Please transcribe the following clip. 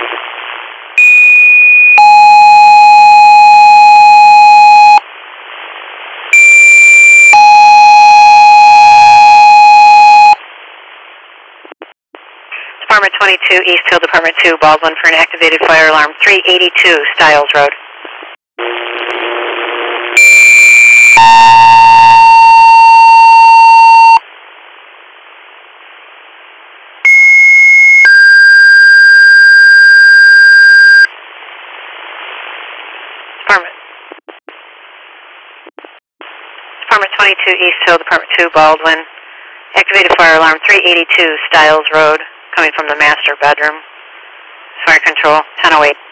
Department 22, East Hill, Department 2, Baldwin for an activated fire alarm, 382 Stiles Road. Department 22, East Hill, Department 2, Baldwin. Activated fire alarm, 382 Stiles Road, coming from the master bedroom. Fire control, 1008.